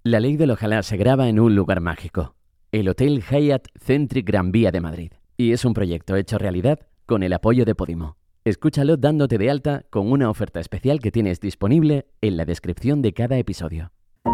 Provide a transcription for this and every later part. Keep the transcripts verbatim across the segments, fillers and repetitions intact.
La ley del ojalá se graba en un lugar mágico, el Hotel Hyatt Centric Gran Vía de Madrid. Y es un proyecto hecho realidad con el apoyo de Podimo. Escúchalo dándote de alta con una oferta especial que tienes disponible en la descripción de cada episodio.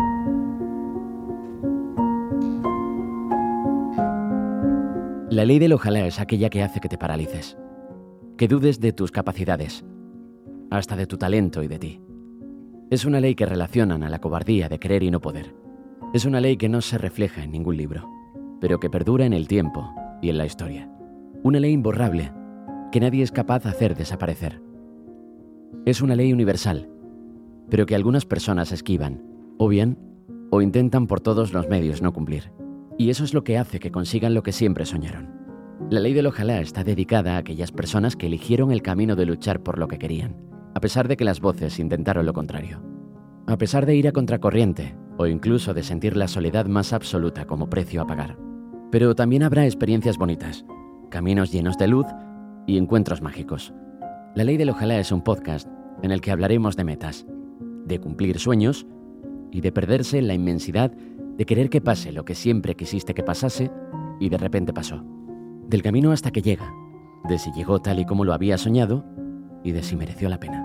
La ley del ojalá es aquella que hace que te paralices, que dudes de tus capacidades, hasta de tu talento y de ti. Es una ley que relacionan a la cobardía de querer y no poder. Es una ley que no se refleja en ningún libro, pero que perdura en el tiempo y en la historia. Una ley imborrable que nadie es capaz de hacer desaparecer. Es una ley universal, pero que algunas personas esquivan, o bien, o intentan por todos los medios no cumplir. Y eso es lo que hace que consigan lo que siempre soñaron. La ley del ojalá está dedicada a aquellas personas que eligieron el camino de luchar por lo que querían, a pesar de que las voces intentaron lo contrario. A pesar de ir a contracorriente, o incluso de sentir la soledad más absoluta como precio a pagar. Pero también habrá experiencias bonitas, caminos llenos de luz y encuentros mágicos. La ley del ojalá es un podcast en el que hablaremos de metas, de cumplir sueños y de perderse en la inmensidad de querer que pase lo que siempre quisiste que pasase y de repente pasó. Del camino hasta que llega, de si llegó tal y como lo había soñado y de si mereció la pena.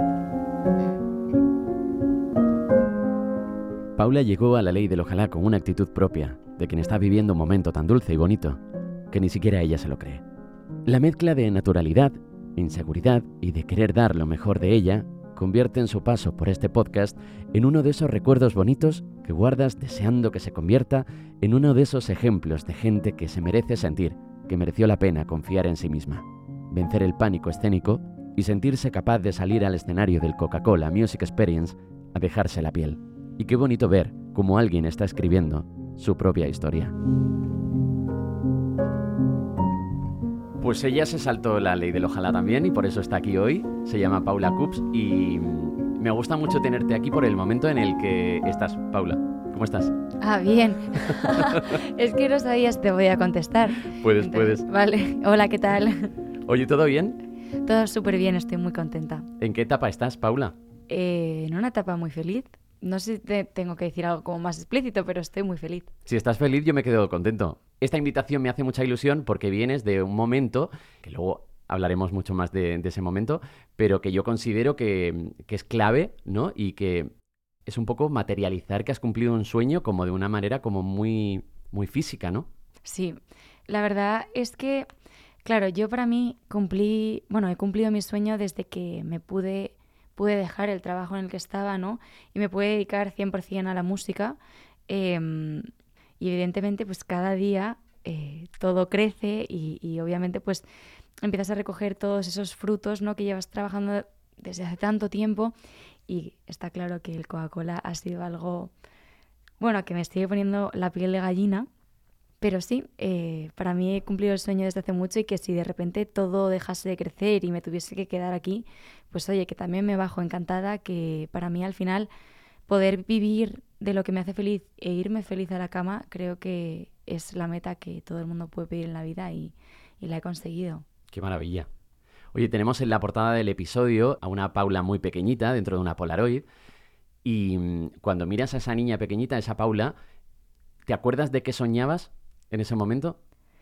Paula llegó a la ley del ojalá con una actitud propia de quien está viviendo un momento tan dulce y bonito que ni siquiera ella se lo cree. La mezcla de naturalidad, inseguridad y de querer dar lo mejor de ella convierte en su paso por este podcast en uno de esos recuerdos bonitos que guardas deseando que se convierta en uno de esos ejemplos de gente que se merece sentir que mereció la pena confiar en sí misma, vencer el pánico escénico y sentirse capaz de salir al escenario del Coca-Cola Music Experience a dejarse la piel. Y qué bonito ver cómo alguien está escribiendo su propia historia. Pues ella se saltó la ley del ojalá también y por eso está aquí hoy. Se llama Paula Cups y me gusta mucho tenerte aquí por el momento en el que estás. Paula, ¿cómo estás? Ah, bien. Es que no sabía si te voy a contestar. Puedes, Entonces, puedes. Vale, hola, ¿qué tal? Oye, ¿todo bien? Todo súper bien, estoy muy contenta. ¿En qué etapa estás, Paula? Eh, en una etapa muy feliz. No sé si te tengo que decir algo como más explícito, pero estoy muy feliz. Si estás feliz, yo me quedo contento. Esta invitación me hace mucha ilusión porque vienes de un momento, que luego hablaremos mucho más de, de ese momento, pero que yo considero que, que es clave, ¿no? Y que es un poco materializar que has cumplido un sueño como de una manera como muy, muy física, ¿no? Sí, la verdad es que, claro, yo para mí cumplí, bueno, he cumplido mi sueño desde que me pude... pude dejar el trabajo en el que estaba, ¿no? Y me pude dedicar cien por ciento a la música. Eh, y evidentemente, pues cada día eh, todo crece y, y obviamente pues empiezas a recoger todos esos frutos, ¿no? Que llevas trabajando desde hace tanto tiempo. Y está claro que el Coca-Cola ha sido algo, bueno, que me sigue poniendo la piel de gallina. Pero sí, eh, para mí he cumplido el sueño desde hace mucho y que si de repente todo dejase de crecer y me tuviese que quedar aquí, pues oye, que también me bajo encantada, que para mí al final poder vivir de lo que me hace feliz e irme feliz a la cama, creo que es la meta que todo el mundo puede pedir en la vida y, y la he conseguido. ¡Qué maravilla! Oye, tenemos en la portada del episodio a una Paula muy pequeñita dentro de una Polaroid y mmm, cuando miras a esa niña pequeñita, esa Paula, ¿te acuerdas de qué soñabas en ese momento?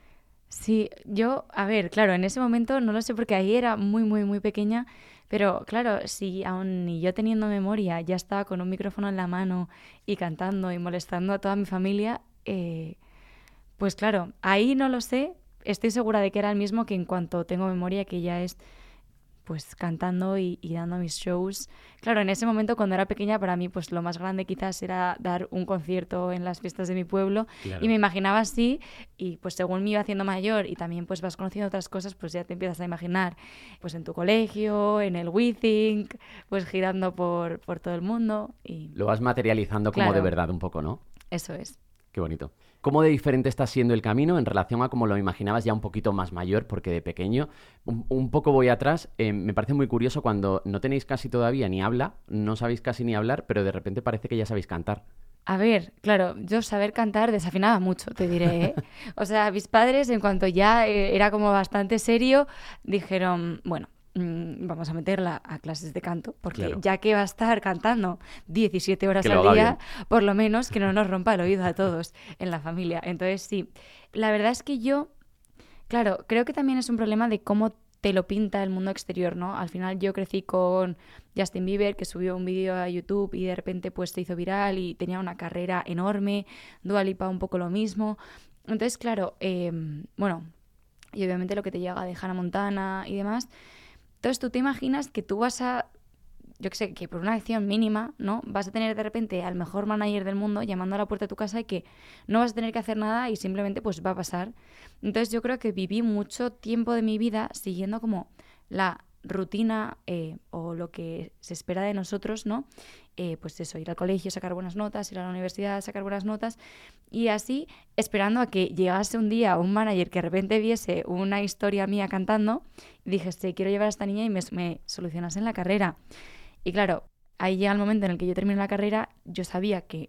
Sí, yo, a ver, claro, en ese momento no lo sé porque ahí era muy, muy, muy pequeña, pero claro, si aún ni yo teniendo memoria ya estaba con un micrófono en la mano y cantando y molestando a toda mi familia, eh, pues claro, ahí no lo sé, estoy segura de que era el mismo que en cuanto tengo memoria, que ya es pues cantando y, y dando mis shows. Claro, en ese momento cuando era pequeña para mí pues lo más grande quizás era dar un concierto en las fiestas de mi pueblo. Claro. Y me imaginaba así y pues según me iba haciendo mayor y también pues vas conociendo otras cosas, pues ya te empiezas a imaginar pues en tu colegio, en el WeThink, pues girando por, por todo el mundo. Y lo vas materializando como claro, de verdad un poco, ¿no? Eso es. Qué bonito. ¿Cómo de diferente está siendo el camino en relación a cómo lo imaginabas ya un poquito más mayor? Porque de pequeño, un, un poco voy atrás, eh, me parece muy curioso cuando no tenéis casi todavía ni habla, no sabéis casi ni hablar, pero de repente parece que ya sabéis cantar. A ver, claro, yo saber cantar desafinaba mucho, te diré, ¿eh? O sea, mis padres, en cuanto ya eh, era como bastante serio, dijeron, bueno, mmm, vamos a meterla a clases de canto, porque Claro. ya que va a estar cantando diecisiete horas Que lo al haga día, bien. por lo menos que no nos rompa el oído a todos en la familia. Entonces, sí, la verdad es que yo, claro, creo que también es un problema de cómo te lo pinta el mundo exterior, ¿no? Al final yo crecí con Justin Bieber, que subió un vídeo a YouTube y de repente pues se hizo viral y tenía una carrera enorme, Dua Lipa un poco lo mismo. Entonces, claro, eh, bueno, y obviamente lo que te llega de Hannah Montana y demás. Entonces tú te imaginas que tú vas a, yo qué sé, que por una acción mínima, ¿no? Vas a tener de repente al mejor manager del mundo llamando a la puerta de tu casa y que no vas a tener que hacer nada y simplemente pues va a pasar. Entonces yo creo que viví mucho tiempo de mi vida siguiendo como la rutina eh, o lo que se espera de nosotros, ¿no? Eh, pues eso, ir al colegio, sacar buenas notas, ir a la universidad, sacar buenas notas y así esperando a que llegase un día un manager que de repente viese una historia mía cantando y dijese, quiero llevar a esta niña y me, me solucionasen la carrera. Y claro, ahí llega el momento en el que yo termino la carrera, yo sabía que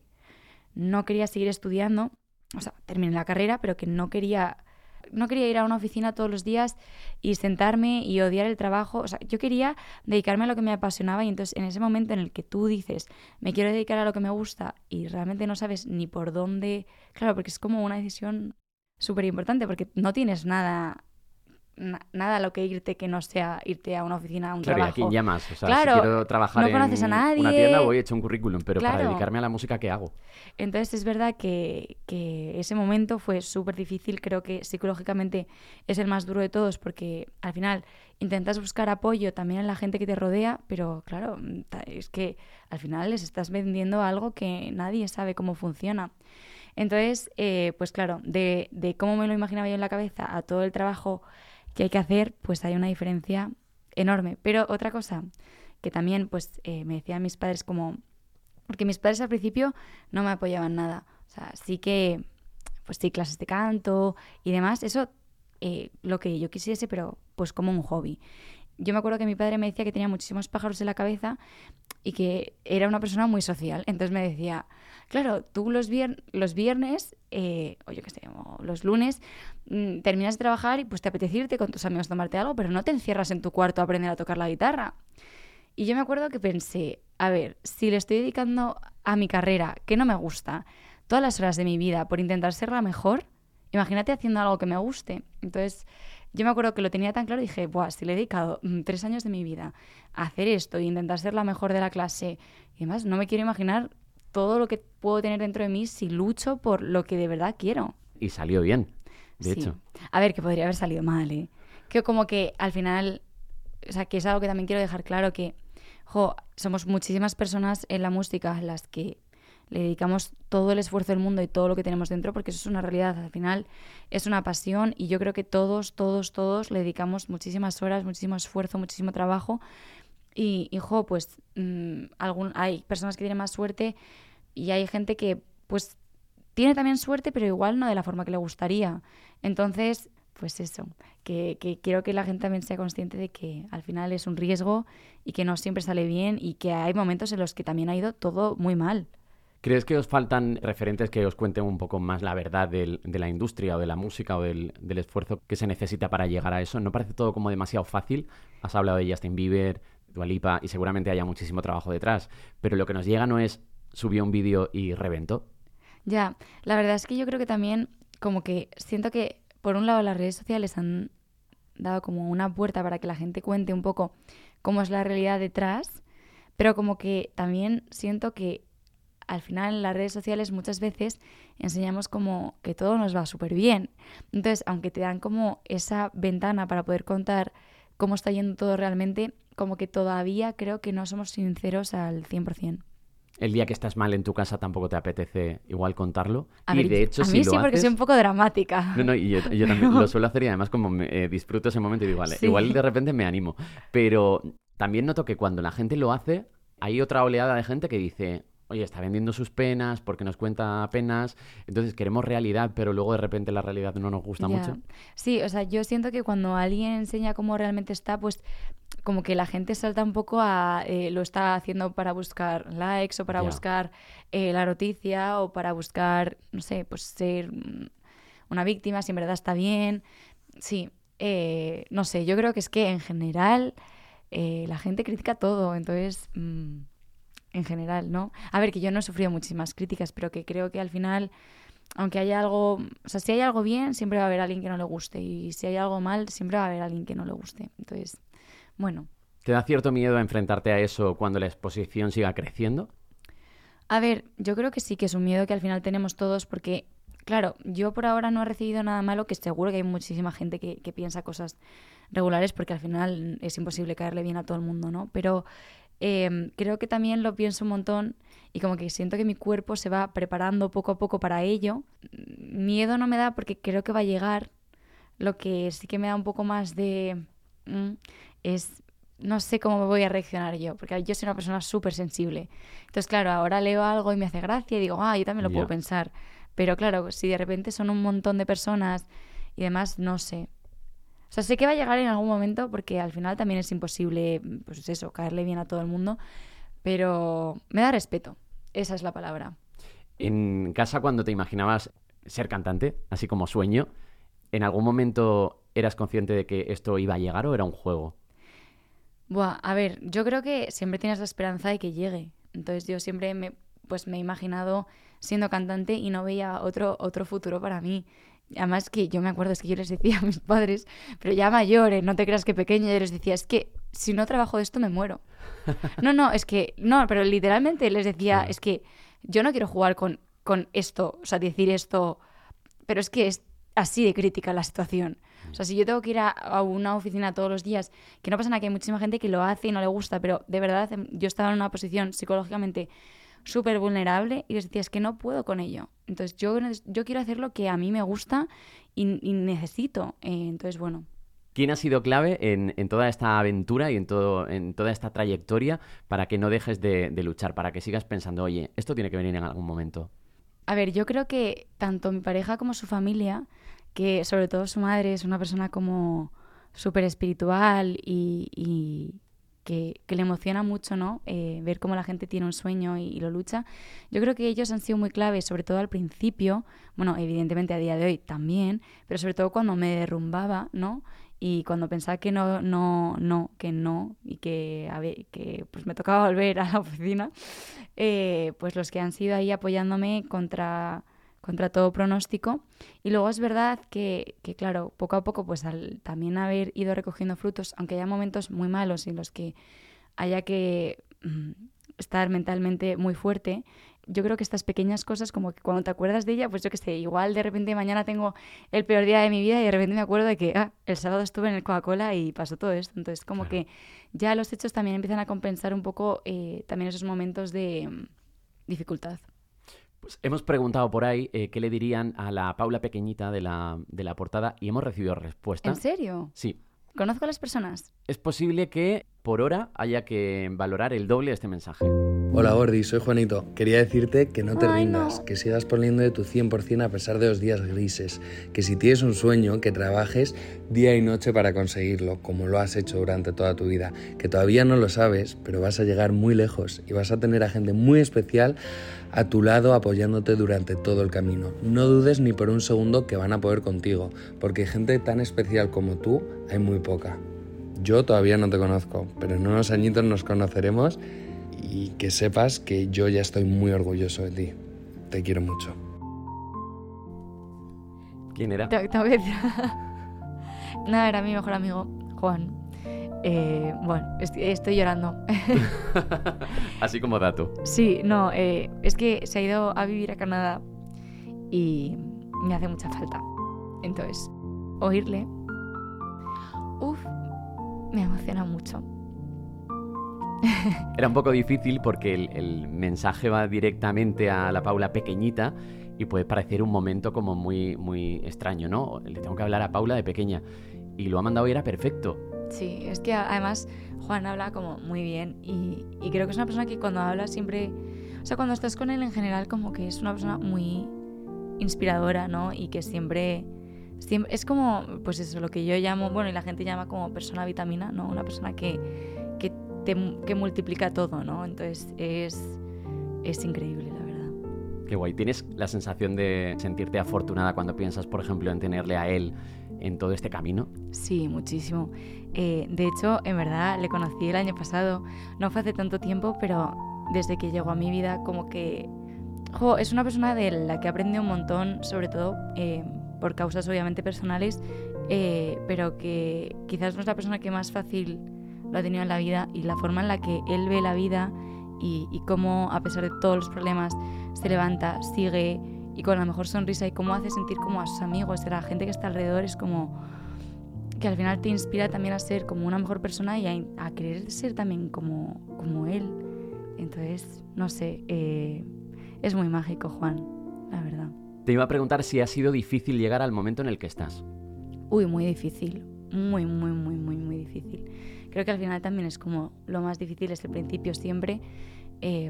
no quería seguir estudiando, o sea, terminé la carrera, pero que no quería, no quería ir a una oficina todos los días y sentarme y odiar el trabajo. O sea, yo quería dedicarme a lo que me apasionaba y entonces en ese momento en el que tú dices, me quiero dedicar a lo que me gusta y realmente no sabes ni por dónde, claro, porque es como una decisión súper importante porque no tienes nada... nada a lo que irte que no sea irte a una oficina, a un Claro, ¿y a quién trabajo. llamas? O sea, si Claro, quiero trabajar no conoces a en nadie. una tienda, voy a echar un currículum, pero para Claro. dedicarme a la música, ¿qué hago? Entonces es verdad que, que ese momento fue súper difícil. Creo que psicológicamente es el más duro de todos porque al final intentas buscar apoyo también en la gente que te rodea, pero claro, es que al final les estás vendiendo algo que nadie sabe cómo funciona. Entonces, eh, pues claro, de, de cómo me lo imaginaba yo en la cabeza a todo el trabajo que hay que hacer, pues hay una diferencia enorme. Pero otra cosa que también pues eh, me decían mis padres como... Porque mis padres al principio no me apoyaban nada. O sea, sí que, pues sí, clases de canto y demás, eso eh, lo que yo quisiese, pero pues como un hobby. Yo me acuerdo que mi padre me decía que tenía muchísimos pájaros en la cabeza y que era una persona muy social. Entonces me decía, claro, tú los, vier- los viernes, eh, o yo qué sé, o los lunes, mmm, terminas de trabajar y pues te apetece irte con tus amigos a tomarte algo, pero no te encierras en tu cuarto a aprender a tocar la guitarra. Y yo me acuerdo que pensé, a ver, si le estoy dedicando a mi carrera, que no me gusta, todas las horas de mi vida por intentar ser la mejor, imagínate haciendo algo que me guste. Entonces, yo me acuerdo que lo tenía tan claro y dije, buah, si le he dedicado mm, tres años de mi vida a hacer esto e intentar ser la mejor de la clase y demás, no me quiero imaginar todo lo que puedo tener dentro de mí si lucho por lo que de verdad quiero. Y salió bien, de Sí. hecho. A ver, que podría haber salido mal, ¿eh? Que como que al final, o sea, que es algo que también quiero dejar claro, que jo, somos muchísimas personas en la música a las que le dedicamos todo el esfuerzo del mundo y todo lo que tenemos dentro, porque eso es una realidad. Al final es una pasión y yo creo que todos, todos, todos le dedicamos muchísimas horas, muchísimo esfuerzo, muchísimo trabajo. Y, y jo, pues mmm, algún, hay personas que tienen más suerte y hay gente que pues tiene también suerte, pero igual no de la forma que le gustaría. Entonces, pues eso, que, que quiero que la gente también sea consciente de que al final es un riesgo y que no siempre sale bien y que hay momentos en los que también ha ido todo muy mal. ¿Crees que os faltan referentes que os cuenten un poco más la verdad del, de la industria o de la música o del, del esfuerzo que se necesita para llegar a eso? ¿No parece todo como demasiado fácil? Has hablado de Justin Bieber, Dua Lipa y seguramente haya muchísimo trabajo detrás, pero lo que nos llega no es subió un vídeo y reventó. Ya, la verdad es que yo creo que también como que siento que por un lado las redes sociales han dado como una puerta para que la gente cuente un poco cómo es la realidad detrás, pero como que también siento que al final en las redes sociales muchas veces enseñamos como que todo nos va súper bien. Entonces, aunque te dan como esa ventana para poder contar cómo está yendo todo realmente, como que todavía creo que no somos sinceros al cien por ciento. El día que estás mal en tu casa tampoco te apetece igual contarlo. A y ver, de hecho, a si mí lo sí, porque haces... soy un poco dramática. No, no, y yo, yo también lo suelo hacer y además como me, eh, disfruto ese momento y digo, vale, Sí. igual de repente me animo. Pero también noto que cuando la gente lo hace, hay otra oleada de gente que dice, oye, está vendiendo sus penas porque nos cuenta penas, entonces queremos realidad, pero luego de repente la realidad no nos gusta Ya. mucho. Sí, o sea, yo siento que cuando alguien enseña cómo realmente está, pues como que la gente salta un poco a eh, lo está haciendo para buscar likes o para Ya. buscar eh, la noticia o para buscar, no sé, pues ser mm, una víctima, si en verdad está bien. Sí, eh, no sé, yo creo que es que en general eh, la gente critica todo, entonces, mmm, en general, ¿no? A ver, que yo no he sufrido muchísimas críticas, pero que creo que al final, aunque haya algo, o sea, si hay algo bien, siempre va a haber alguien que no le guste, y si hay algo mal, siempre va a haber alguien que no le guste. Entonces, bueno. ¿Te da cierto miedo a enfrentarte a eso cuando la exposición siga creciendo? A ver, yo creo que sí, que es un miedo que al final tenemos todos porque, claro, yo por ahora no he recibido nada malo, que seguro que hay muchísima gente que, que piensa cosas regulares porque al final es imposible caerle bien a todo el mundo, ¿no? Pero eh, creo que también lo pienso un montón y como que siento que mi cuerpo se va preparando poco a poco para ello. Miedo no me da porque creo que va a llegar. Lo que sí que me da un poco más de... Mm, es... No sé cómo voy a reaccionar yo, porque yo soy una persona súper sensible. Entonces, claro, ahora leo algo y me hace gracia y digo, ah, yo también lo Ya. puedo pensar. Pero claro, si de repente son un montón de personas y demás, no sé. O sea, sé que va a llegar en algún momento porque al final también es imposible, pues eso, caerle bien a todo el mundo. Pero me da respeto, esa es la palabra. En casa, cuando te imaginabas ser cantante, así como sueño, ¿en algún momento eras consciente de que esto iba a llegar o era un juego? Buah, a ver, yo creo que siempre tienes la esperanza de que llegue. Entonces yo siempre me, pues me he imaginado siendo cantante y no veía otro, otro futuro para mí. Además que yo me acuerdo, es que yo les decía a mis padres, pero ya mayores, no te creas que pequeña, yo les decía, es que si no trabajo de esto me muero. No, no, es que, no, pero literalmente les decía, Sí. es que yo no quiero jugar con, con esto, o sea, decir esto, pero es que es así de crítica la situación. O sea, si yo tengo que ir a, a una oficina todos los días, que no pasa nada, que hay muchísima gente que lo hace y no le gusta, pero de verdad yo estaba en una posición psicológicamente súper vulnerable y les decía, es que no puedo con ello. Entonces yo, yo quiero hacer lo que a mí me gusta y, y necesito. Eh, entonces, bueno. ¿Quién ha sido clave en, en toda esta aventura y en, todo, en toda esta trayectoria para que no dejes de, de luchar, para que sigas pensando, oye, esto tiene que venir en algún momento? A ver, yo creo que tanto mi pareja como su familia, que sobre todo su madre es una persona como súper espiritual y, y que, que le emociona mucho, ¿no? Eh, ver cómo la gente tiene un sueño y, y lo lucha. Yo creo que ellos han sido muy claves, sobre todo al principio, bueno, evidentemente a día de hoy también, pero sobre todo cuando me derrumbaba, ¿no? Y cuando pensaba que no, no, no, que no, y que, a ver, que pues me tocaba volver a la oficina, eh, pues los que han sido ahí apoyándome contra, contra todo pronóstico. Y luego es verdad que, que claro, poco a poco, pues al también haber ido recogiendo frutos, aunque haya momentos muy malos en los que haya que mm, estar mentalmente muy fuerte, yo creo que estas pequeñas cosas, como que cuando te acuerdas de ella, pues yo qué sé, igual de repente mañana tengo el peor día de mi vida y de repente me acuerdo de que ah, el sábado estuve en el Coca-Cola y pasó todo esto. Entonces, como Claro. que ya los hechos también empiezan a compensar un poco eh, también esos momentos de mm, dificultad. Pues hemos preguntado por ahí eh, qué le dirían a la Paula pequeñita de la, de la portada y hemos recibido respuesta. ¿En serio? Sí. ¿Conozco a las personas? Es posible que por hora haya que valorar el doble de este mensaje. Hola Gordi, soy Juanito. Quería decirte que no te Ay, rindas, no. que sigas poniendo de tu cien por ciento a pesar de los días grises, que si tienes un sueño, que trabajes día y noche para conseguirlo, como lo has hecho durante toda tu vida, que todavía no lo sabes, pero vas a llegar muy lejos y vas a tener a gente muy especial a tu lado apoyándote durante todo el camino. No dudes ni por un segundo que van a poder contigo, porque gente tan especial como tú hay muy poca. Yo todavía no te conozco, pero en unos añitos nos conoceremos y que sepas que yo ya estoy muy orgulloso de ti. Te quiero mucho. ¿Quién era? Te, te voy a decir. Nada, era mi mejor amigo, Juan. Eh, bueno, estoy, estoy llorando. Así como dato. Sí, no, eh, es que se ha ido a vivir a Canadá y me hace mucha falta. Entonces, oírle, uff, me emociona mucho. Era un poco difícil porque el, el mensaje va directamente a la Paula pequeñita y puede parecer un momento como muy, muy extraño, ¿no? Le tengo que hablar a Paula de pequeña y lo ha mandado y era perfecto. Sí, es que además Juan habla como muy bien y, y creo que es una persona que cuando habla siempre... O sea, cuando estás con él en general como que es una persona muy inspiradora, ¿no? Y que siempre... siempre es como, pues eso, lo que yo llamo... Bueno, y la gente llama como persona vitamina, ¿no? Una persona que, que, te, que multiplica todo, ¿no? Entonces es, es increíble, la verdad. Qué guay. ¿Tienes la sensación de sentirte afortunada cuando piensas, por ejemplo, en tenerle a él en todo este camino? Sí, muchísimo. Eh, de hecho, en verdad, le conocí el año pasado. No fue hace tanto tiempo, pero desde que llegó a mi vida, como que... Jo, es una persona de la que he aprendido un montón, sobre todo eh, por causas obviamente personales, eh, pero que quizás no es la persona que más fácil lo ha tenido en la vida, y la forma en la que él ve la vida y, y cómo, a pesar de todos los problemas, se levanta, sigue y con la mejor sonrisa, y cómo hace sentir como a sus amigos, a la gente que está alrededor, es como que al final te inspira también a ser como una mejor persona y a, a querer ser también como, como él. Entonces, no sé, eh, es muy mágico, Juan, la verdad. Te iba a preguntar si ha sido difícil llegar al momento en el que estás. Uy, muy difícil, muy, muy, muy, muy, muy difícil. Creo que al final también es como lo más difícil es el principio siempre, eh,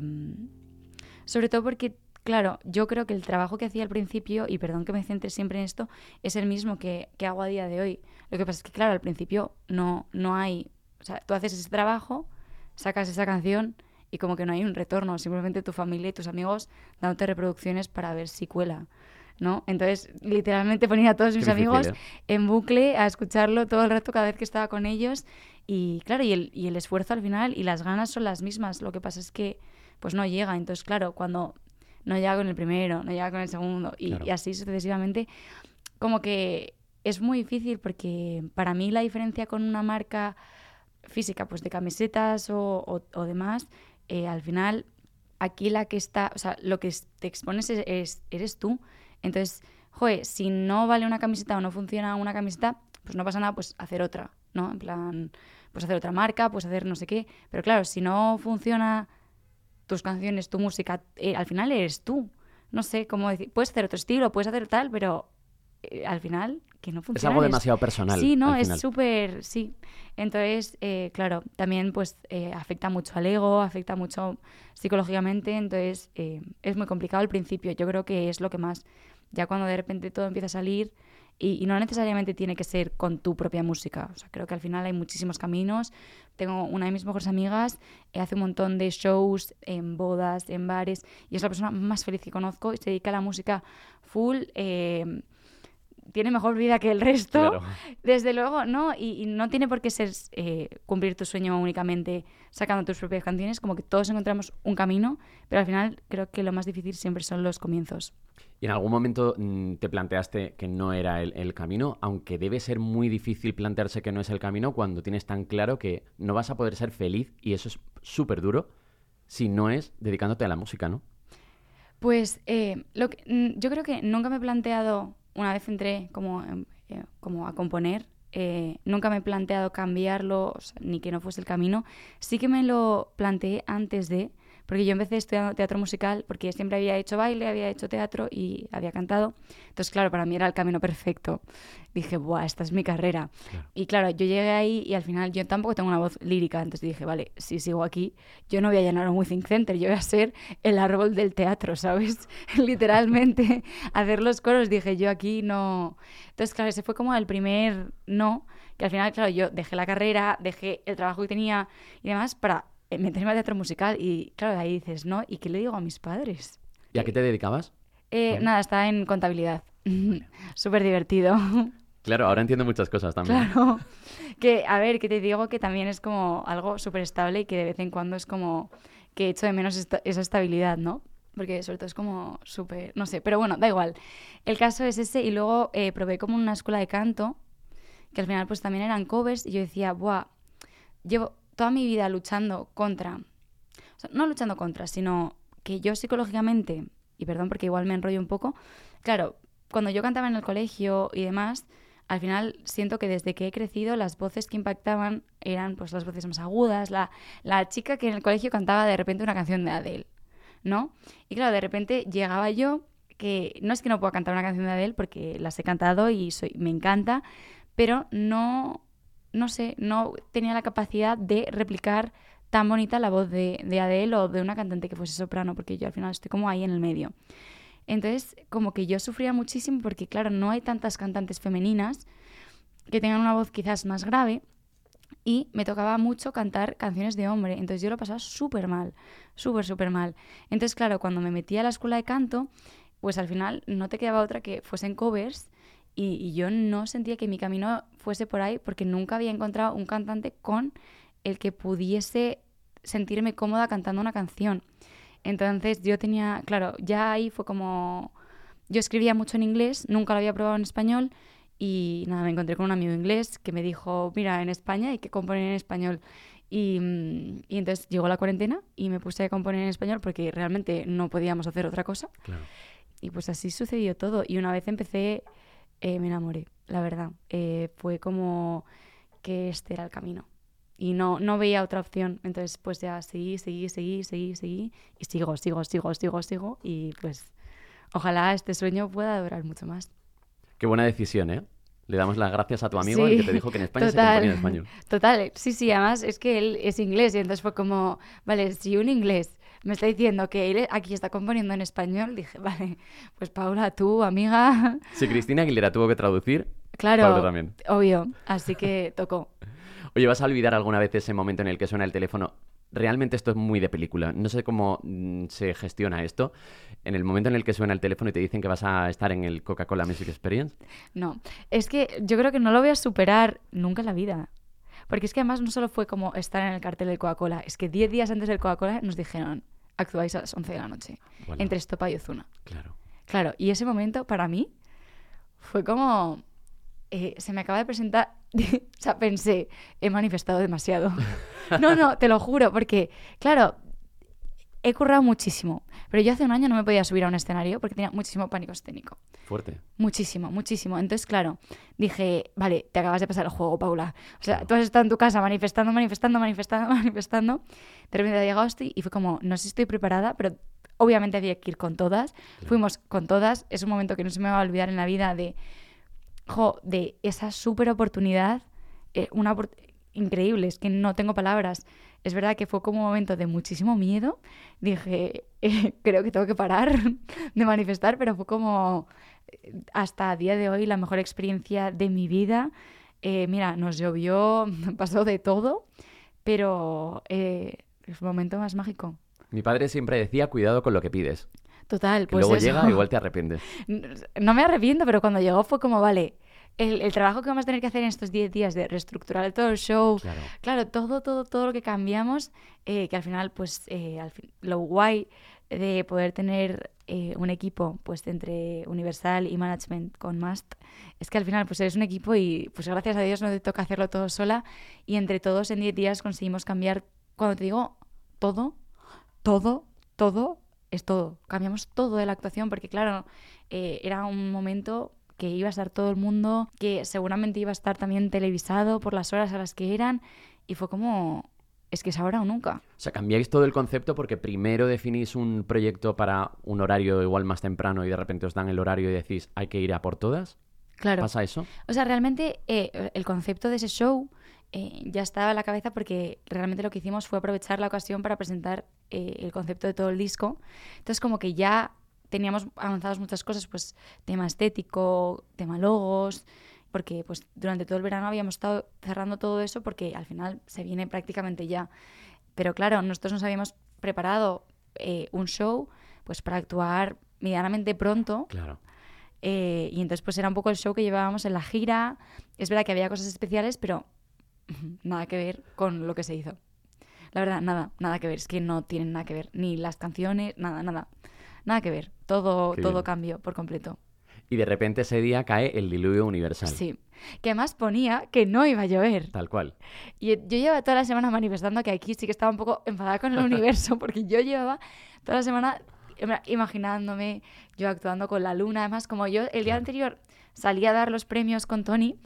sobre todo porque, claro, yo creo que el trabajo que hacía al principio, y perdón que me centre siempre en esto, es el mismo que, que hago a día de hoy. Lo que pasa es que, claro, al principio no, no hay... O sea, tú haces ese trabajo, sacas esa canción y como que no hay un retorno, simplemente tu familia y tus amigos dándote reproducciones para ver si cuela, ¿no? Entonces, literalmente ponía a todos mis difícil, amigos ¿eh? en bucle a escucharlo todo el rato cada vez que estaba con ellos. Y claro, y el, y el esfuerzo al final y las ganas son las mismas. Lo que pasa es que pues no llega. Entonces, claro, cuando no llega con el primero, no llega con el segundo y, Claro. y así sucesivamente, como que es muy difícil, porque para mí la diferencia con una marca física, pues de camisetas o, o, o demás, eh, al final aquí la que está, o sea, lo que te expones es, es, eres tú. Entonces, joder, si no vale una camiseta o no funciona una camiseta, pues no pasa nada, pues hacer otra, ¿no? En plan, pues hacer otra marca, pues hacer no sé qué. Pero claro, si no funciona tus canciones, tu música, eh, al final eres tú. No sé cómo decir, puedes hacer otro estilo, puedes hacer tal, pero eh, al final que no funciona. Es algo eres... demasiado personal. Sí, no, al es final. súper, sí. Entonces, eh, claro, también pues eh, afecta mucho al ego, afecta mucho psicológicamente, entonces eh, es muy complicado al principio. Yo creo que es lo que más, ya cuando de repente todo empieza a salir, y, y no necesariamente tiene que ser con tu propia música. O sea, creo que al final hay muchísimos caminos. Tengo una de mis mejores amigas, eh, hace un montón de shows en bodas, en bares, y es la persona más feliz que conozco y se dedica a la música full. Eh, tiene mejor vida que el resto, Claro. desde luego, ¿no? Y, y no tiene por qué ser eh, cumplir tu sueño únicamente sacando tus propias canciones, como que todos encontramos un camino, pero al final creo que lo más difícil siempre son los comienzos. ¿Y en algún momento mmm, te planteaste que no era el, el camino? Aunque debe ser muy difícil plantearse que no es el camino cuando tienes tan claro que no vas a poder ser feliz, y eso es súper duro, si no es dedicándote a la música, ¿no? Pues eh, lo que, yo creo que nunca me he planteado, una vez entré como, eh, como a componer, eh, nunca me he planteado cambiarlo, o sea, ni que no fuese el camino. Sí que me lo planteé antes de, porque yo empecé estudiando teatro musical, porque siempre había hecho baile, había hecho teatro y había cantado. Entonces, claro, para mí era el camino perfecto. Dije, ¡buah, esta es mi carrera! Claro. Y claro, yo llegué ahí y al final yo tampoco tengo una voz lírica, entonces dije, vale, si sigo aquí, yo no voy a llenar un Withing Center, yo voy a ser el árbol del teatro, ¿sabes? Literalmente, hacer los coros, dije, yo aquí no... Entonces, claro, ese fue como el primer no, que al final, claro, yo dejé la carrera, dejé el trabajo que tenía y demás para meterme a teatro musical, y claro, ahí dices, ¿no? ¿Y qué le digo a mis padres? ¿Y a qué te dedicabas? Eh, nada, estaba en contabilidad. Súper divertido. Claro, ahora entiendo muchas cosas también. Claro. Que, a ver, que te digo que también es como algo súper estable y que de vez en cuando es como que echo de menos esta, esa estabilidad, ¿no? Porque sobre todo es como súper, no sé, pero bueno, da igual. El caso es ese, y luego eh, probé como una escuela de canto, que al final pues también eran covers, y yo decía, buah, llevo toda mi vida luchando contra, o sea, no luchando contra, sino que yo psicológicamente, y perdón porque igual me enrollo un poco, claro, cuando yo cantaba en el colegio y demás, al final siento que desde que he crecido las voces que impactaban eran pues las voces más agudas, la, la chica que en el colegio cantaba de repente una canción de Adele, ¿no? Y claro, de repente llegaba yo, que no es que no pueda cantar una canción de Adele porque las he cantado y soy, me encanta, pero no... no sé, no tenía la capacidad de replicar tan bonita la voz de, de Adele o de una cantante que fuese soprano, porque yo al final estoy como ahí en el medio. Entonces, como que yo sufría muchísimo porque, claro, no hay tantas cantantes femeninas que tengan una voz quizás más grave, y me tocaba mucho cantar canciones de hombre. Entonces yo lo pasaba súper mal, súper, súper mal. Entonces, claro, cuando me metí a la escuela de canto, pues al final no te quedaba otra que fuesen covers. y, y yo no sentía que mi camino fuese por ahí porque nunca había encontrado un cantante con el que pudiese sentirme cómoda cantando una canción. Entonces yo tenía, claro, ya ahí fue como... Yo escribía mucho en inglés, nunca lo había probado en español y nada, me encontré con un amigo inglés que me dijo, mira, en España hay que componer en español. Y, y entonces llegó la cuarentena y me puse a componer en español porque realmente no podíamos hacer otra cosa. Claro. Y pues así sucedió todo. Y una vez empecé, eh, me enamoré, la verdad. Eh, fue como que este era el camino. Y no, no veía otra opción. Entonces pues ya seguí, seguí, seguí, seguí, seguí. Y sigo, sigo, sigo, sigo, sigo. Y pues ojalá este sueño pueda durar mucho más. Qué buena decisión, ¿eh? Le damos las gracias a tu amigo, Sí, el que te dijo que en España total, se componía en español. Total, sí, sí, además es que él es inglés y entonces fue como, vale, si un inglés me está diciendo que él aquí está componiendo en español, dije, vale, pues Paula, tú, amiga... Si Cristina Aguilera tuvo que traducir, claro, Paula también. Obvio, así que tocó. Oye, ¿vas a olvidar alguna vez ese momento en el que suena el teléfono? Realmente esto es muy de película. No sé cómo mm, se gestiona esto. En el momento en el que suena el teléfono y te dicen que vas a estar en el Coca-Cola Music Experience. No, es que yo creo que no lo voy a superar nunca en la vida. Porque es que además no solo fue como estar en el cartel del Coca-Cola, es que diez días antes del Coca-Cola nos dijeron, actuáis a las once de la noche, Bueno, entre Estopa y Ozuna. Claro. Claro, y ese momento para mí fue como... Eh, se me acaba de presentar... o sea, pensé, he manifestado demasiado. No, no, te lo juro, porque, claro, he currado muchísimo. Pero yo hace un año no me podía subir a un escenario porque tenía muchísimo pánico escénico. Fuerte. Muchísimo, muchísimo. Entonces, claro, dije, vale, te acabas de pasar el juego, Paula. O sea, tú has estado en tu casa manifestando, manifestando, manifestando, manifestando. De repente ha llegado esto y fue como, no sé si estoy preparada, pero obviamente había que ir con todas. Claro. Fuimos con todas. Es un momento que no se me va a olvidar en la vida de... Jo, de esa súper oportunidad, eh, una opor- increíble, es que no tengo palabras. Es verdad que fue como un momento de muchísimo miedo. Dije, eh, creo que tengo que parar de manifestar, pero fue como hasta a día de hoy la mejor experiencia de mi vida. Eh, mira, nos llovió, pasó de todo, pero eh, es un momento más mágico. Mi padre siempre decía, cuidado con lo que pides. Total, que pues luego eso. llega, igual te arrepientes. No me arrepiento, pero cuando llegó fue como, vale, el, el trabajo que vamos a tener que hacer en estos diez días de reestructurar todo el show, Claro, claro todo, todo, todo lo que cambiamos, eh, que al final, pues, eh, al fin, lo guay de poder tener eh, un equipo, pues, entre Universal y Management con Must, es que al final, pues, eres un equipo y, pues, gracias a Dios no te toca hacerlo todo sola y entre todos en diez días conseguimos cambiar, cuando te digo todo, todo, todo, es todo. Cambiamos todo de la actuación porque, claro, eh, era un momento que iba a estar todo el mundo, que seguramente iba a estar también televisado por las horas a las que eran y fue como, es que es ahora o nunca. O sea, cambiáis todo el concepto porque primero definís un proyecto para un horario igual más temprano y de repente os dan el horario y decís, hay que ir a por todas. Claro. ¿Pasa eso? O sea, realmente eh, el concepto de ese show eh, ya estaba en la cabeza porque realmente lo que hicimos fue aprovechar la ocasión para presentar eh, el concepto de todo el disco. Entonces, como que ya teníamos avanzadas muchas cosas, pues tema estético, tema logos, porque pues durante todo el verano habíamos estado cerrando todo eso porque al final se viene prácticamente ya. Pero claro, nosotros nos habíamos preparado eh, un show pues para actuar medianamente pronto. Claro. Eh, y entonces pues era un poco el show que llevábamos en la gira. Es verdad que había cosas especiales, pero nada que ver con lo que se hizo. La verdad, nada, nada que ver. Es que no tienen nada que ver. Ni las canciones, nada, nada. Nada que ver. Todo, todo cambió por completo. Y de repente ese día cae el diluvio universal. Sí. Que además ponía que no iba a llover. Tal cual. Y yo llevaba toda la semana manifestando que aquí sí que estaba un poco enfadada con el universo, porque yo llevaba toda la semana imaginándome yo actuando con la luna. Además, como yo el día claro. anterior salí a dar los premios con Tony,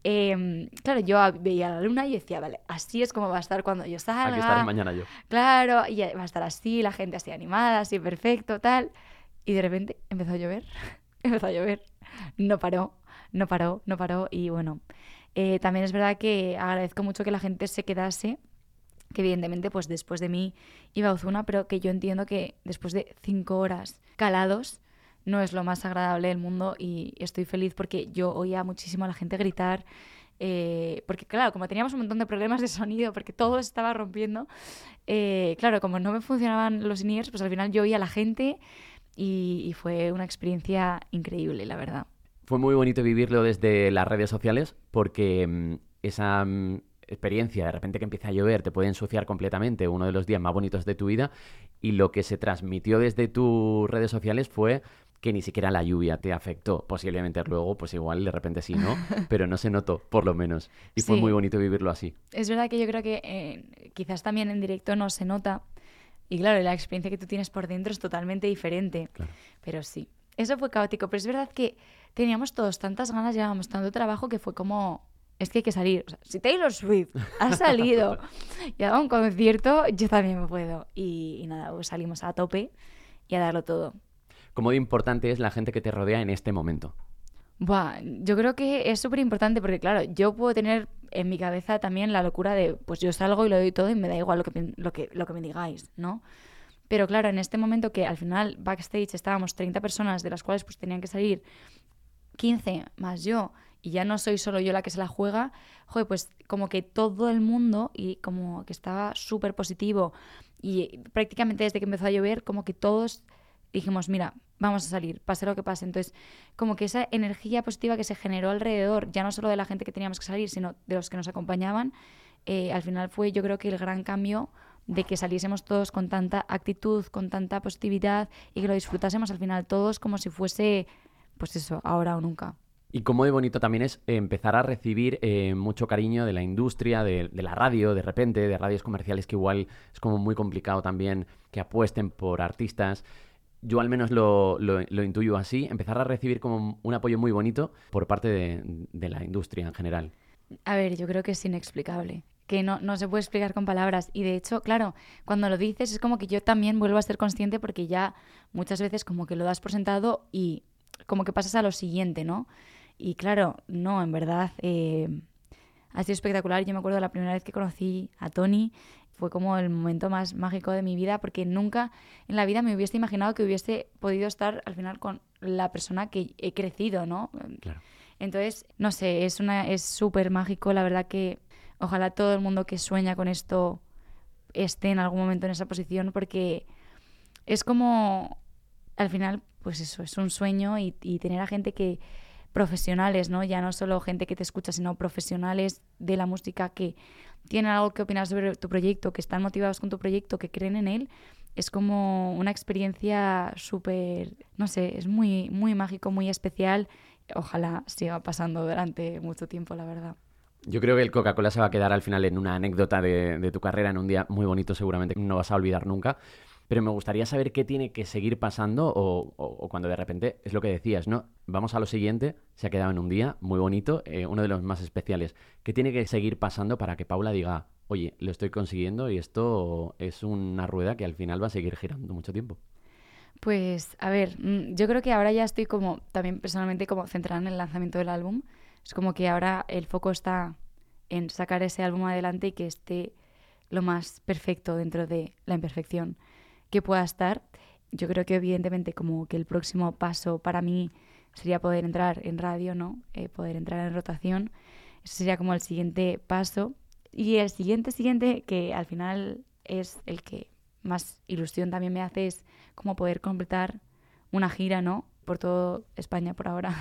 eh, claro, yo veía la luna y decía, vale, así es como va a estar cuando yo salga. Aquí estaré mañana yo. Claro, y va a estar así, la gente así animada, así perfecto, tal. Y de repente empezó a llover, empezó a llover. No paró, no paró, no paró. Y bueno, eh, también es verdad que agradezco mucho que la gente se quedase, que evidentemente pues después de mí iba Ozuna, pero que yo entiendo que después de cinco horas calados no es lo más agradable del mundo y estoy feliz porque yo oía muchísimo a la gente gritar, eh, porque claro, como teníamos un montón de problemas de sonido, porque todo se estaba rompiendo, eh, claro, como no me funcionaban los in-ears, pues al final yo oía a la gente y, y fue una experiencia increíble, la verdad. Fue muy bonito vivirlo desde las redes sociales porque mmm, esa mmm, experiencia, de repente que empieza a llover, te puede ensuciar completamente uno de los días más bonitos de tu vida, y lo que se transmitió desde tus redes sociales fue que ni siquiera la lluvia te afectó. Posiblemente luego, pues igual de repente sí, ¿no? Pero no se notó, por lo menos. Y sí, fue muy bonito vivirlo así. Es verdad que yo creo que eh, quizás también en directo no se nota. Y claro, la experiencia que tú tienes por dentro es totalmente diferente. Claro. Pero sí, eso fue caótico. Pero es verdad que teníamos todos tantas ganas, llevábamos tanto trabajo que fue como... Es que hay que salir. O sea, si Taylor Swift ha salido y ha dado un concierto, yo también puedo. Y, y nada, pues salimos a tope y a darlo todo. ¿Cómo de importante es la gente que te rodea en este momento? Buah, yo creo que es súper importante porque, claro, yo puedo tener en mi cabeza también la locura de, pues yo salgo y lo doy todo y me da igual lo que, lo que, lo que me digáis, ¿no? Pero claro, en este momento que al final backstage estábamos treinta personas, de las cuales pues tenían que salir quince más yo, y ya no soy solo yo la que se la juega, joder, pues como que todo el mundo, y como que estaba súper positivo, y prácticamente desde que empezó a llover, como que todos... dijimos, mira, vamos a salir, pase lo que pase. Entonces, como que esa energía positiva que se generó alrededor, ya no solo de la gente que teníamos que salir, sino de los que nos acompañaban, eh, al final fue, yo creo que el gran cambio de que saliésemos todos con tanta actitud, con tanta positividad y que lo disfrutásemos al final todos como si fuese, pues eso, ahora o nunca. Y cómo de bonito también es empezar a recibir eh, mucho cariño de la industria, de, de la radio, de repente, de radios comerciales, que igual es como muy complicado también que apuesten por artistas. Yo al menos lo, lo, lo intuyo así, empezar a recibir como un apoyo muy bonito por parte de, de la industria en general. A ver, yo creo que es inexplicable, que no, no se puede explicar con palabras. Y de hecho, claro, cuando lo dices es como que yo también vuelvo a ser consciente porque ya muchas veces como que lo das por sentado y como que pasas a lo siguiente, ¿no? Y claro, no, en verdad eh, ha sido espectacular. Yo me acuerdo la primera vez que conocí a Tony, fue como el momento más mágico de mi vida porque nunca en la vida me hubiese imaginado que hubiese podido estar al final con la persona que he crecido, ¿no? Claro. Entonces, no sé, es una es súper mágico. La verdad que ojalá todo el mundo que sueña con esto esté en algún momento en esa posición porque es como, al final, pues eso, es un sueño y, y tener a gente que... profesionales, ¿no? Ya no solo gente que te escucha, sino profesionales de la música que tienen algo que opinar sobre tu proyecto, que están motivados con tu proyecto, que creen en él, es como una experiencia súper, no sé, es muy, muy mágico, muy especial. Ojalá siga pasando durante mucho tiempo, la verdad. Yo creo que el Coca-Cola se va a quedar al final en una anécdota de, de tu carrera, en un día muy bonito seguramente, que no vas a olvidar nunca. Pero me gustaría saber qué tiene que seguir pasando o, o, o cuando de repente, es lo que decías, ¿no? Vamos a lo siguiente, se ha quedado en un día muy bonito, eh, uno de los más especiales. ¿Qué tiene que seguir pasando para que Paula diga, oye, lo estoy consiguiendo y esto es una rueda que al final va a seguir girando mucho tiempo? Pues, a ver, yo creo que ahora ya estoy como, también personalmente, como centrada en el lanzamiento del álbum. Es como que ahora el foco está en sacar ese álbum adelante y que esté lo más perfecto dentro de la imperfección que pueda estar. Yo creo que evidentemente como que el próximo paso para mí sería poder entrar en radio, ¿no? Eh, poder entrar en rotación. Eso sería como el siguiente paso. Y el siguiente, siguiente, que al final es el que más ilusión también me hace, es como poder completar una gira, ¿no? Por todo España por ahora.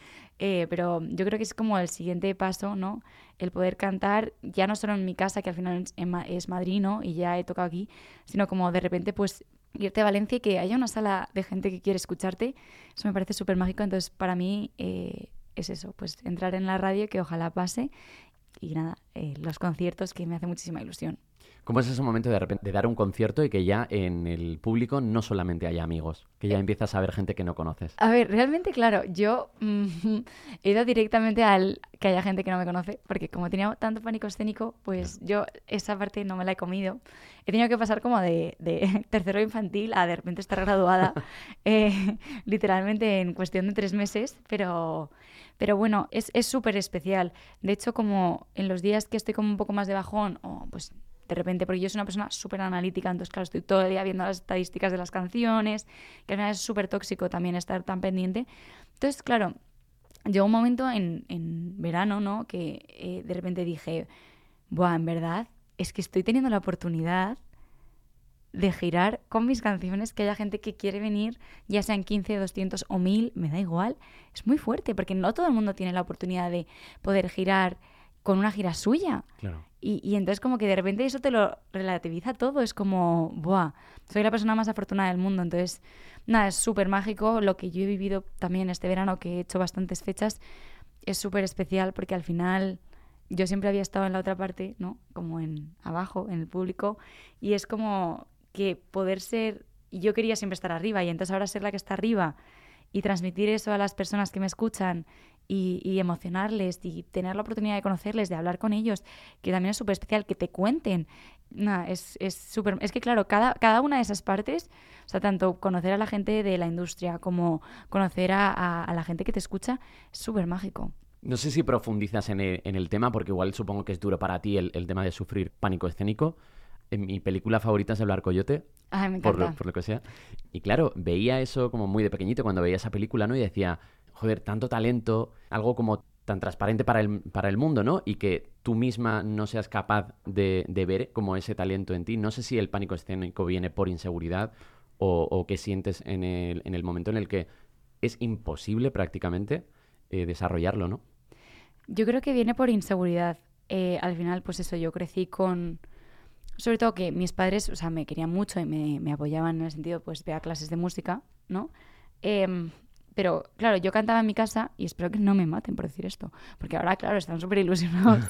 eh, pero yo creo que es como el siguiente paso, ¿no? El poder cantar, ya no solo en mi casa, que al final es Madrid, ¿no? Y ya he tocado aquí, sino como de repente, pues, irte a Valencia y que haya una sala de gente que quiere escucharte. Eso me parece súper mágico. Entonces, para mí eh, es eso, pues, entrar en la radio, que ojalá pase. Y nada, eh, los conciertos, que me hace muchísima ilusión. ¿Cómo es ese momento de repente de dar un concierto y que ya en el público no solamente haya amigos, que ya empiezas a ver gente que no conoces? A ver, realmente, claro, yo mm, he ido directamente al que haya gente que no me conoce, porque como tenía tanto pánico escénico, pues yo esa parte no me la he comido. He tenido que pasar como de, de tercero infantil a de repente estar graduada, eh, literalmente en cuestión de tres meses, pero... Pero bueno, es es súper especial. De hecho, como en los días que estoy como un poco más de bajón, o pues de repente, porque yo soy una persona súper analítica, entonces claro, estoy todo el día viendo las estadísticas de las canciones, que al final es súper tóxico también estar tan pendiente. Entonces, claro, llegó un momento en, en verano, ¿no? Que eh, de repente dije, buah, en verdad, es que estoy teniendo la oportunidad de girar con mis canciones, que haya gente que quiere venir, ya sean quince, doscientos o mil, me da igual. Es muy fuerte, porque no todo el mundo tiene la oportunidad de poder girar con una gira suya. Claro. Y, y entonces como que de repente eso te lo relativiza todo. Es como, ¡buah! Soy la persona más afortunada del mundo. Entonces, nada, es súper mágico. Lo que yo he vivido también este verano, que he hecho bastantes fechas, es súper especial porque al final yo siempre había estado en la otra parte, ¿no? Como en abajo, en el público. Y es como que poder ser... Y yo quería siempre estar arriba. Y entonces ahora ser la que está arriba y transmitir eso a las personas que me escuchan y, y emocionarles y tener la oportunidad de conocerles, de hablar con ellos, que también es súper especial, que te cuenten. Nada, es es súper... Es que claro, cada, cada una de esas partes, o sea, tanto conocer a la gente de la industria como conocer a, a, a la gente que te escucha, es súper mágico. No sé si profundizas en el, en el tema, porque igual supongo que es duro para ti el, el tema de sufrir pánico escénico. En mi película favorita es El Arcoyote, Ay, me por encanta. lo, por lo que sea. Y claro, veía eso como muy de pequeñito cuando veía esa película, ¿no? Y decía, joder, tanto talento, algo como tan transparente para el, para el mundo, ¿no? Y que tú misma no seas capaz de, de ver como ese talento en ti. No sé si el pánico escénico viene por inseguridad o, o qué sientes en el, en el momento en el que es imposible prácticamente eh, desarrollarlo, ¿no? Yo creo que viene por inseguridad. Eh, al final, pues eso, yo crecí con... Sobre todo que mis padres, o sea, me querían mucho y me, me apoyaban en el sentido, pues, ve a clases de música, ¿no? Eh, pero, claro, yo cantaba en mi casa y espero que no me maten por decir esto, porque ahora, claro, están súper ilusionados.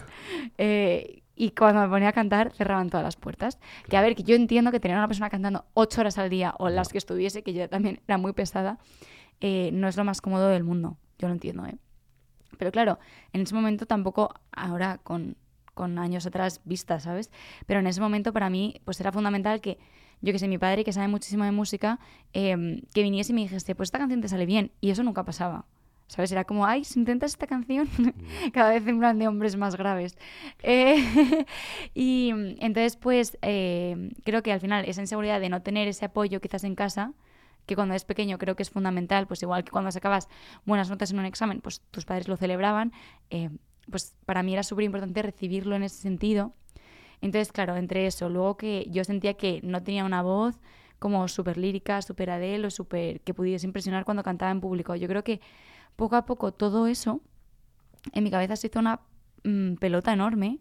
eh, y cuando me ponía a cantar, cerraban todas las puertas. Que, a ver, que yo entiendo que tener a una persona cantando ocho horas al día o las que estuviese, que yo también era muy pesada, eh, no es lo más cómodo del mundo. Yo lo entiendo, ¿eh? Pero claro, en ese momento tampoco, ahora con, con años atrás vista, ¿sabes? Pero en ese momento para mí pues era fundamental que, yo que sé, mi padre, que sabe muchísimo de música, eh, que viniese y me dijese, pues esta canción te sale bien. Y eso nunca pasaba, ¿sabes? Era como, ay, si intentas esta canción, cada vez en plan de hombres más graves. Eh, y entonces pues eh, creo que al final esa inseguridad de no tener ese apoyo quizás en casa, que cuando es pequeño creo que es fundamental, pues igual que cuando sacabas buenas notas en un examen, pues tus padres lo celebraban, eh, pues para mí era súper importante recibirlo en ese sentido. Entonces, claro, entre eso, luego que yo sentía que no tenía una voz como súper lírica, súper Adele o súper que pudiese impresionar cuando cantaba en público. Yo creo que poco a poco todo eso en mi cabeza se hizo una mmm, pelota enorme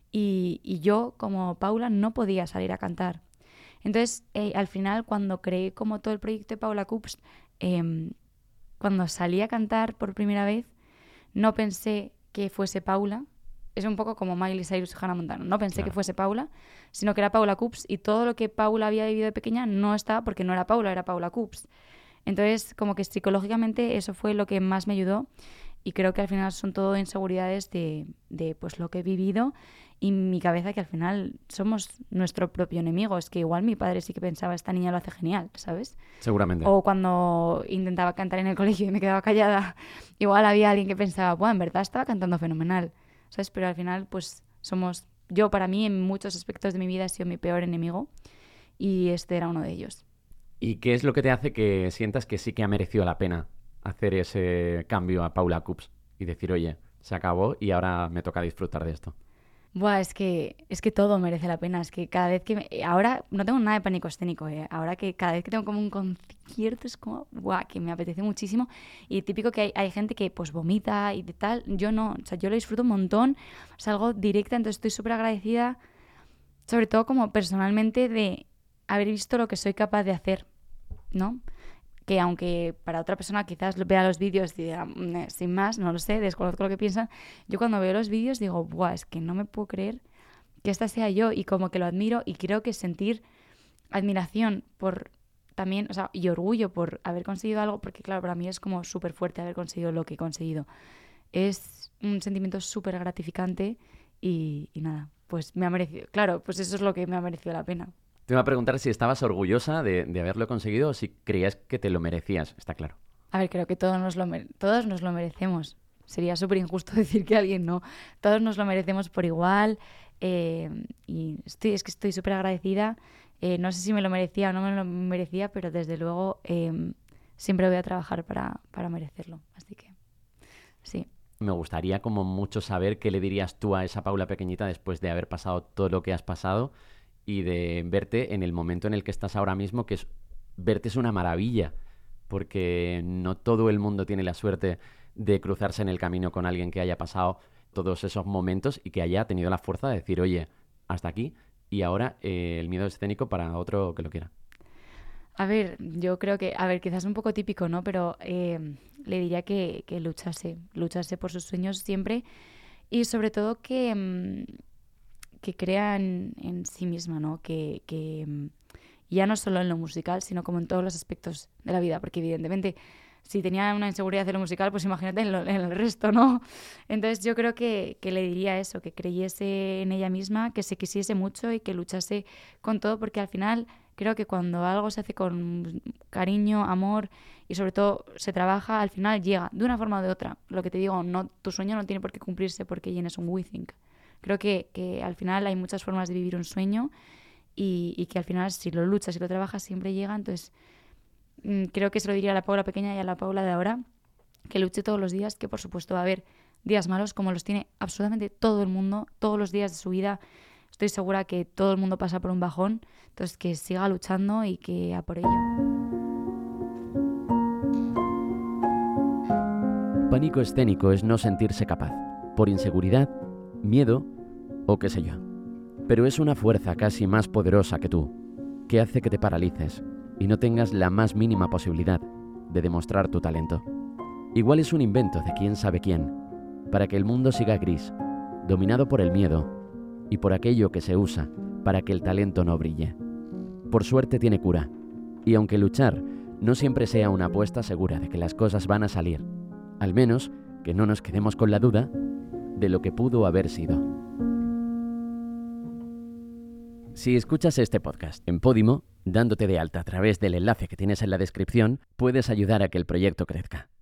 y, y yo, como Paula, no podía salir a cantar. Entonces, eh, al final, cuando creé como todo el proyecto de Paula Cups, eh, cuando salí a cantar por primera vez, no pensé que fuese Paula. Es un poco como Miley Cyrus y Hannah Montana. No pensé Claro. que fuese Paula, sino que era Paula Cups y todo lo que Paula había vivido de pequeña no estaba porque no era Paula, era Paula Cups. Entonces, como que psicológicamente eso fue lo que más me ayudó y creo que al final son todo inseguridades de, de pues lo que he vivido y mi cabeza, que al final somos nuestro propio enemigo. Es que igual mi padre sí que pensaba, esta niña lo hace genial, ¿sabes? Seguramente. O cuando intentaba cantar en el colegio y me quedaba callada, igual había alguien que pensaba, bueno, en verdad estaba cantando fenomenal, ¿sabes? Pero al final, pues somos... Yo, para mí, en muchos aspectos de mi vida he sido mi peor enemigo y este era uno de ellos. ¿Y qué es lo que te hace que sientas que sí que ha merecido la pena hacer ese cambio a Paula Cups y decir, oye, se acabó y ahora me toca disfrutar de esto? Buah, es que, es que todo merece la pena. Es que cada vez que... Me... Ahora no tengo nada de pánico escénico, ¿eh? Ahora que cada vez que tengo como un concierto es como... Buah, que me apetece muchísimo. Y típico que hay, hay gente que pues vomita y de tal. Yo no. O sea, yo lo disfruto un montón. Salgo directa, entonces estoy súper agradecida. Sobre todo como personalmente de haber visto lo que soy capaz de hacer, ¿no? Que aunque para otra persona quizás vea los vídeos y diga, sin más, no lo sé, desconozco lo que piensan, yo cuando veo los vídeos digo, buah, es que no me puedo creer que esta sea yo y como que lo admiro y creo que sentir admiración por también, o sea, y orgullo por haber conseguido algo, porque claro, para mí es como súper fuerte haber conseguido lo que he conseguido. Es un sentimiento súper gratificante y, y nada, pues me ha merecido, claro, pues eso es lo que me ha merecido la pena. Te iba a preguntar si estabas orgullosa de, de haberlo conseguido o si creías que te lo merecías, está claro. A ver, creo que todos nos lo, mere- todos nos lo merecemos. Sería súper injusto decir que alguien no. Todos nos lo merecemos por igual. Eh, y estoy, es que estoy súper agradecida. Eh, no sé si me lo merecía o no me lo merecía, pero desde luego eh, siempre voy a trabajar para, para merecerlo. Así que, sí. Me gustaría como mucho saber qué le dirías tú a esa Paula pequeñita después de haber pasado todo lo que has pasado y de verte en el momento en el que estás ahora mismo, que es verte es una maravilla, porque no todo el mundo tiene la suerte de cruzarse en el camino con alguien que haya pasado todos esos momentos y que haya tenido la fuerza de decir, oye, hasta aquí, y ahora eh, el miedo escénico para otro que lo quiera. A ver, yo creo que, a ver, quizás un poco típico, ¿no? Pero eh, le diría que, que luchase, luchase por sus sueños siempre y sobre todo que, mm, que crea en, en sí misma, ¿no? Que, que mm, ya no solo en lo musical, sino como en todos los aspectos de la vida, porque evidentemente si tenía una inseguridad en lo musical, pues imagínate en, lo, en el resto, ¿no? Entonces yo creo que, que le diría eso, que creyese en ella misma, que se quisiese mucho y que luchase con todo, porque al final creo que cuando algo se hace con cariño, amor y sobre todo se trabaja, al final llega de una forma o de otra. Lo que te digo, no, tu sueño no tiene por qué cumplirse porque llenes un WeThink. Creo que, que al final hay muchas formas de vivir un sueño y, y que al final si lo luchas y lo trabajas siempre llega. Entonces mmm, creo que se lo diría a la Paula pequeña y a la Paula de ahora, que luche todos los días, que por supuesto va a haber días malos como los tiene absolutamente todo el mundo, todos los días de su vida. Estoy segura que todo el mundo pasa por un bajón, entonces que siga luchando y que a por ello. Pánico escénico es no sentirse capaz, por inseguridad, miedo o qué sé yo. Pero es una fuerza casi más poderosa que tú, que hace que te paralices y no tengas la más mínima posibilidad de demostrar tu talento. Igual es un invento de quién sabe quién, para que el mundo siga gris, dominado por el miedo y por aquello que se usa para que el talento no brille. Por suerte tiene cura, y aunque luchar no siempre sea una apuesta segura de que las cosas van a salir, al menos que no nos quedemos con la duda de lo que pudo haber sido. Si escuchas este podcast en Podimo, dándote de alta a través del enlace que tienes en la descripción, puedes ayudar a que el proyecto crezca.